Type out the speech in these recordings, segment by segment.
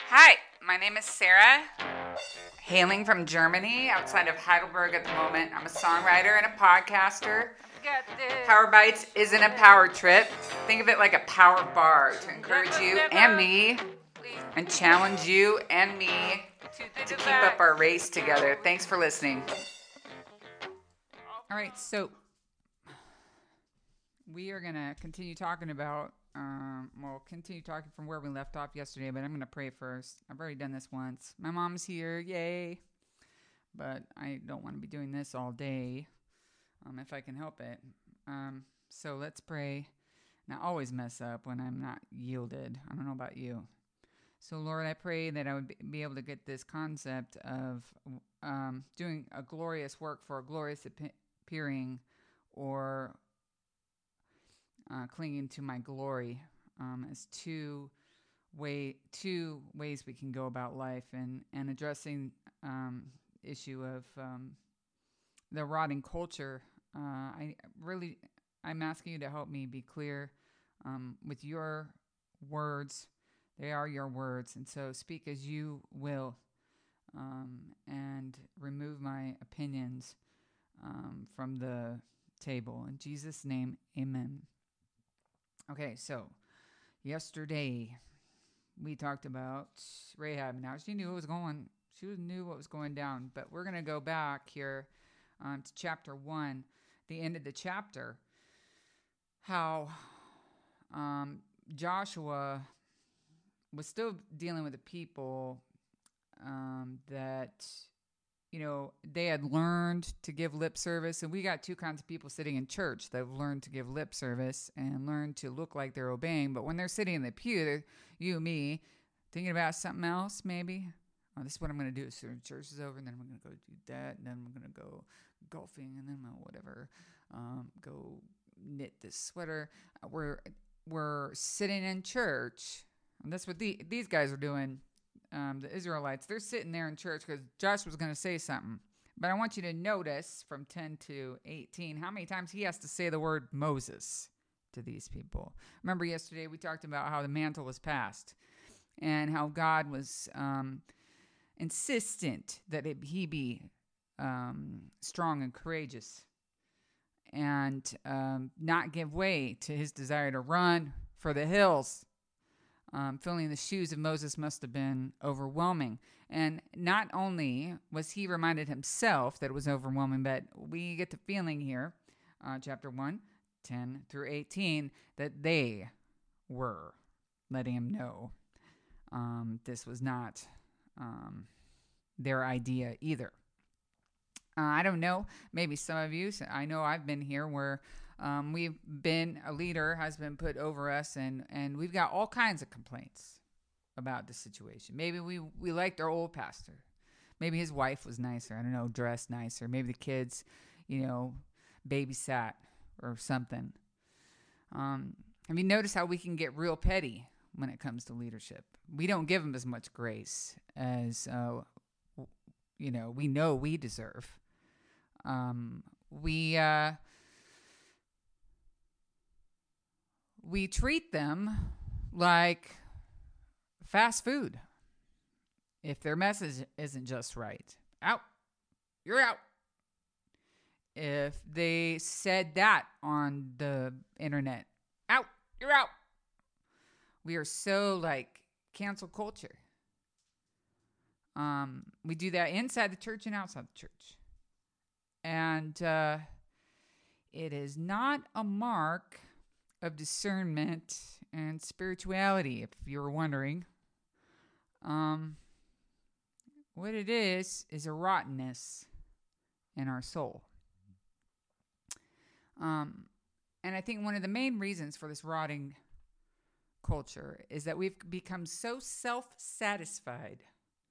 Hi, my name is Sarah, hailing from Germany, outside of Heidelberg at the moment. I'm a songwriter and a podcaster. Power Bites isn't a power trip. Think of it like a power bar to encourage you and me and challenge you and me to keep up our race together. Thanks for listening. All right, so we are going to continue talking about, continue talking from where we left off yesterday, but I'm going to pray first. I've already done this once. My mom's here, yay. But I don't want to be doing this all day if I can help it. So let's pray. And I always mess up when I'm not yielded. I don't know about you. So, Lord, I pray that I would be able to get this concept of doing a glorious work for a glorious appearing or clinging to my glory as two ways we can go about life and addressing issue of the rotting culture. I'm asking you to help me be clear with your words. They are your words, and so speak as you will, and remove my opinions from the table. In Jesus' name, amen. Okay, so yesterday we talked about Rahab. Now she knew what was going down, but we're going to go back here to chapter 1, the end of the chapter, how Joshua was still dealing with the people that, they had learned to give lip service. And we got two kinds of people sitting in church that have learned to give lip service and learned to look like they're obeying. But when they're sitting in the pew, they're, you and me, thinking about something else, maybe. Oh, this is what I'm going to do as soon as church is over, and then I'm going to go do that, and then I'm going to go golfing, and then whatever, go knit this sweater. We're sitting in church, and that's what these guys are doing. The Israelites, they're sitting there in church because Josh was going to say something. But I want you to notice from 10 to 18 how many times he has to say the word Moses to these people. Remember yesterday we talked about how the mantle was passed and how God was insistent that he be strong and courageous and not give way to his desire to run for the hills. Filling the shoes of Moses must have been overwhelming. And not only was he reminded himself that it was overwhelming, but we get the feeling here, chapter 1, 10 through 18, that they were letting him know this was not their idea either. I don't know. Maybe some of you, I know I've been here where a leader has been put over us and we've got all kinds of complaints about the situation. Maybe we liked our old pastor. Maybe his wife was nicer. I don't know, dressed nicer. Maybe the kids, babysat or something. Have you noticed how we can get real petty when it comes to leadership? We don't give them as much grace as, we know we deserve. We treat them like fast food. If their message isn't just right, out, you're out. If they said that on the internet, out, you're out. We are so like cancel culture. We do that inside the church and outside the church. And it is not a mark of discernment and spirituality, if you were wondering. What it is a rottenness in our soul. And I think one of the main reasons for this rotting culture is that we've become so self-satisfied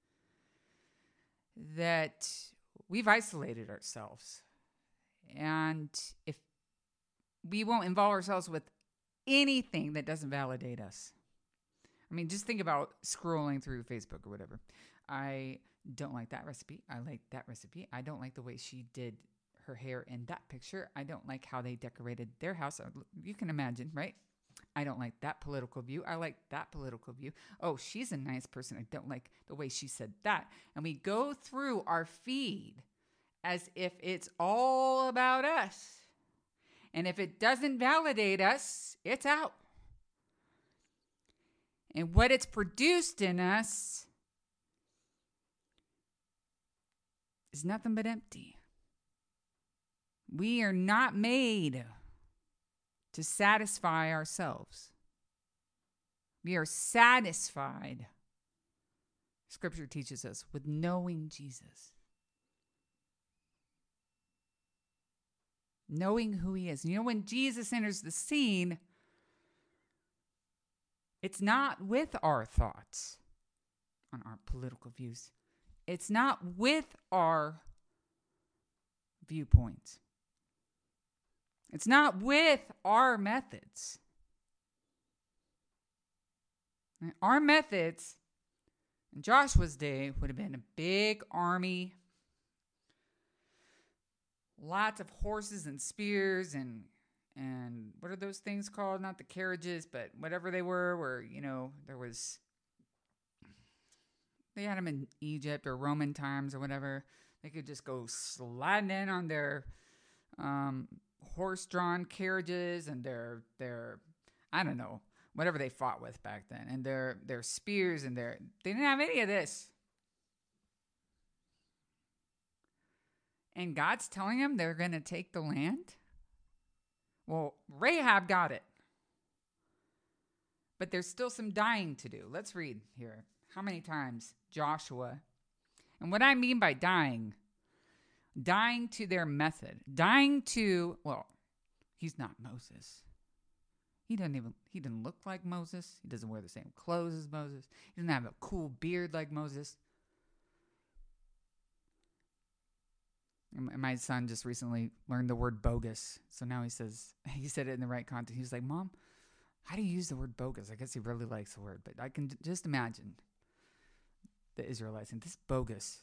that we've isolated ourselves. And if we won't involve ourselves with anything that doesn't validate us. I mean, just think about scrolling through Facebook or whatever. I don't like that recipe. I like that recipe. I don't like the way she did her hair in that picture. I don't like how they decorated their house. You can imagine, right? I don't like that political view. I like that political view. Oh, she's a nice person. I don't like the way she said that. And we go through our feed as if it's all about us. And if it doesn't validate us, it's out. And what it's produced in us is nothing but empty. We are not made to satisfy ourselves. We are satisfied, Scripture teaches us, with knowing Jesus. Knowing who he is. You know, when Jesus enters the scene, it's not with our thoughts on our political views. It's not with our viewpoints. It's not with our methods. Our methods in Joshua's day would have been a big army, lots of horses and spears and what are those things called? Not the carriages, but whatever they were, where, you know, they had them in Egypt or Roman times or whatever. They could just go sliding in on their horse-drawn carriages and their I don't know, whatever they fought with back then, and their spears and they didn't have any of this. And God's telling them they're going to take the land? Well, Rahab got it. But there's still some dying to do. Let's read here. How many times Joshua, and what I mean by dying to their method, dying to, well, he's not Moses. He didn't look like Moses. He doesn't wear the same clothes as Moses. He doesn't have a cool beard like Moses. And my son just recently learned the word bogus. So now he said it in the right context. He was like, Mom, how do you use the word bogus? I guess he really likes the word, but I can just imagine the Israelites and this bogus.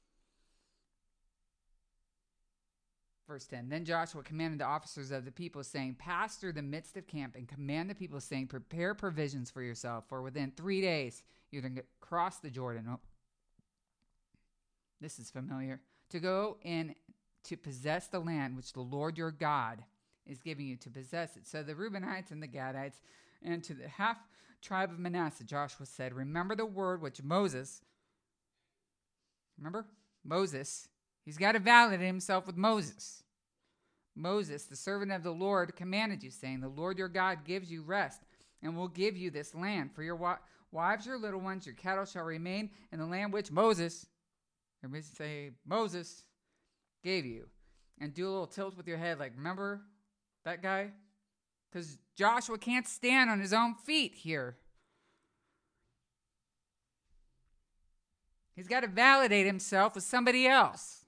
Verse 10, then Joshua commanded the officers of the people, saying, pass through the midst of camp and command the people, saying, prepare provisions for yourself, for within 3 days you're going to cross the Jordan. Oh, this is familiar. To go in to possess the land which the Lord your God is giving you to possess it. So the Reubenites and the Gadites, and to the half tribe of Manasseh, Joshua said, remember the word which Moses, he's got to validate himself with Moses. Moses, the servant of the Lord, commanded you, saying, the Lord your God gives you rest and will give you this land. For your wives, your little ones, your cattle shall remain in the land which Moses, everybody say Moses, gave you. And do a little tilt with your head like, remember that guy? Because Joshua can't stand on his own feet here. He's got to validate himself with somebody else.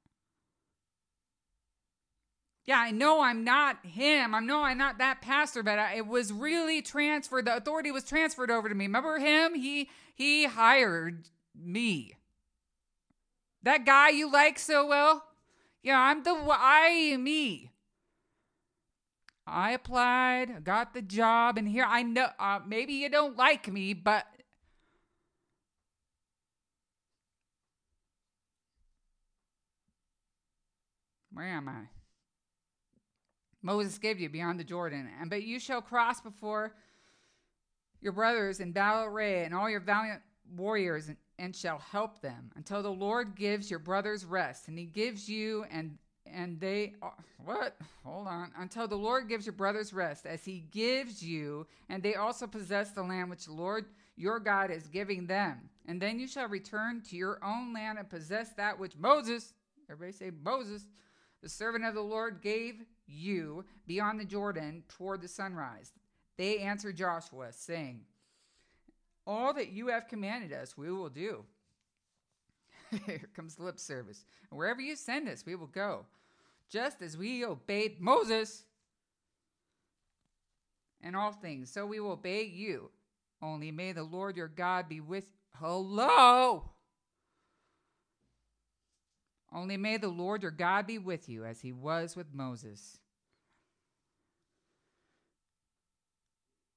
Yeah, I know I'm not him. I know I'm not that pastor, but it was really transferred. The authority was transferred over to me. Remember him? He hired me. That guy you like so well? Yeah, me. I applied, got the job, and here I know, maybe you don't like me, but where am I? Moses gave you beyond the Jordan, but you shall cross before your brothers in battle array and all your valiant warriors and shall help them until the Lord gives your brothers rest. And he gives you and they, what? Hold on. Until the Lord gives your brothers rest as he gives you, and they also possess the land which the Lord your God is giving them. And then you shall return to your own land and possess that which Moses, everybody say Moses, the servant of the Lord gave you beyond the Jordan toward the sunrise. They answered Joshua, saying, all that you have commanded us, we will do. Here comes lip service. And wherever you send us, we will go. Just as we obeyed Moses in all things, so we will obey you. Only may the Lord your God be with... Hello! Only may the Lord your God be with you as he was with Moses.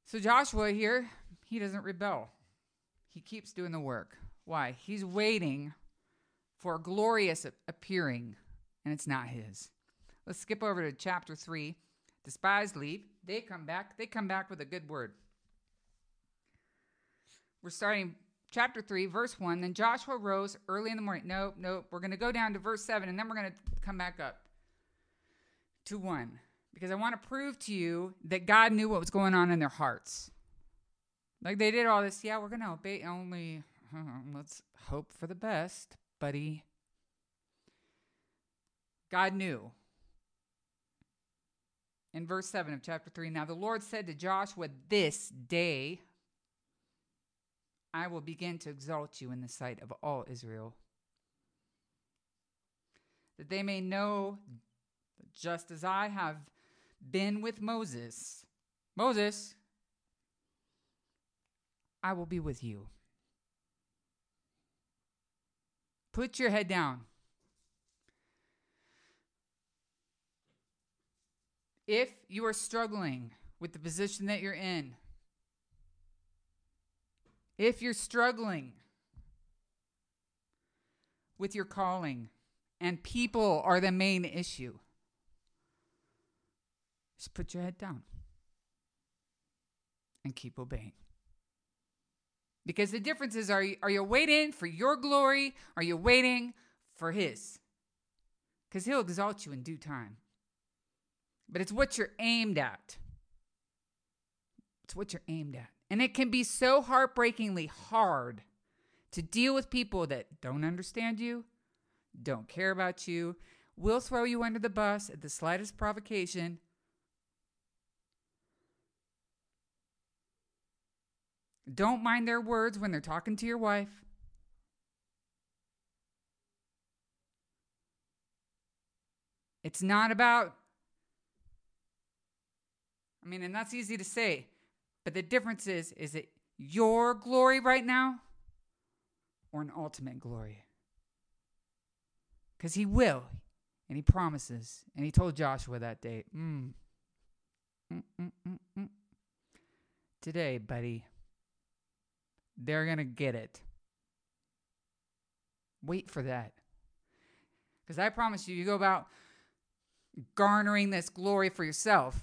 So Joshua here, he doesn't rebel. He keeps doing the work. Why? He's waiting for a glorious appearing, and it's not his. Let's skip over to chapter 3. The spies leave. They come back. They come back with a good word. We're starting chapter 3, verse 1. Then Joshua rose early in the morning. Nope. We're going to go down to verse 7, and then we're going to come back up to 1. Because I want to prove to you that God knew what was going on in their hearts. Like they did all this. Yeah, we're going to obey only. Let's hope for the best, buddy. God knew. In verse 7 of chapter 3, now the Lord said to Joshua, this day I will begin to exalt you in the sight of all Israel, that they may know, just as I have been with Moses, I will be with you. Put your head down. If you are struggling with the position that you're in, if you're struggling with your calling and people are the main issue, just put your head down and keep obeying. Because the difference is, are you waiting for your glory? Are you waiting for his? Because he'll exalt you in due time. But it's what you're aimed at. It's what you're aimed at. And it can be so heartbreakingly hard to deal with people that don't understand you, don't care about you, will throw you under the bus at the slightest provocation. Don't mind their words when they're talking to your wife. It's not about, and that's easy to say, but the difference is it your glory right now or an ultimate glory? Because he will, and he promises, and he told Joshua that day, today, buddy, they're going to get it. Wait for that. Because I promise you, you go about garnering this glory for yourself,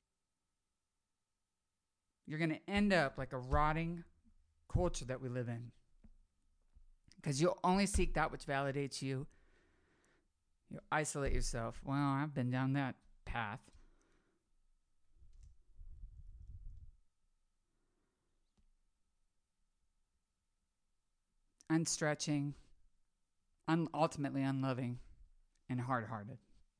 you're going to end up like a rotting culture that we live in. Because you'll only seek that which validates you. You'll isolate yourself. Well, I've been down that path. Unstretching, ultimately unloving, and hard-hearted.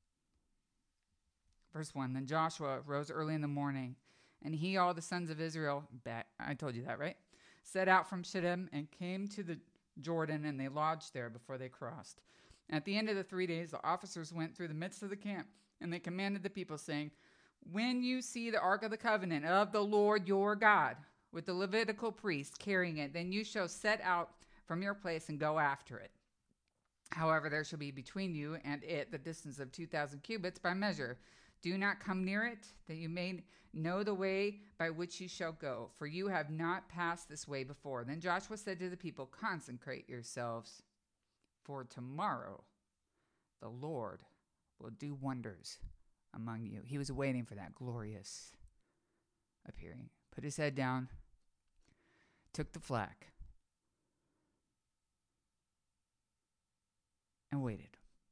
Verse 1, then Joshua rose early in the morning, and he, all the sons of Israel, I told you that, right? Set out from Shittim and came to the Jordan, and they lodged there before they crossed. At the end of the 3 days, the officers went through the midst of the camp, and they commanded the people, saying, when you see the ark of the covenant of the Lord your God, with the Levitical priests carrying it, then you shall set out from your place and go after it. However, there shall be between you and it the distance of 2,000 cubits by measure. Do not come near it, that you may know the way by which you shall go, for you have not passed this way before. Then Joshua said to the people, consecrate yourselves, for tomorrow the Lord will do wonders among you. He was waiting for that glorious appearing. Put his head down, took the flack, and waited.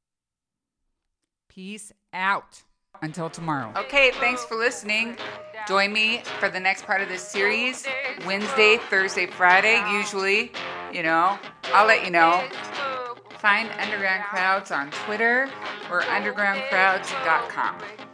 Peace out. Until tomorrow. Okay, thanks for listening. Join me for the next part of this series. Wednesday, Thursday, Friday, usually. I'll let you know. Find Underground Crowds on Twitter or undergroundcrowds.com.